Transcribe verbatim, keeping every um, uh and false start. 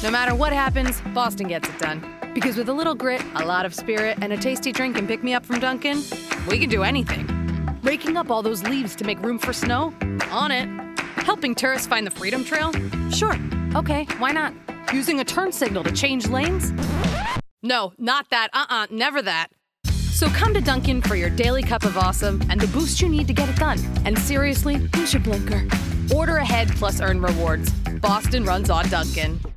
No matter what happens, Boston gets it done. Because with a little grit, a lot of spirit, and a tasty drink and pick-me-up from Dunkin', we can do anything. Raking up all those leaves to make room for snow? On it. Helping tourists find the Freedom Trail? Sure. Okay, why not? Using a turn signal to change lanes? No, not that. Uh-uh, never that. So come to Dunkin' for your daily cup of awesome and the boost you need to get it done. And seriously, use your blinker. Order ahead plus earn rewards. Boston runs on Dunkin'.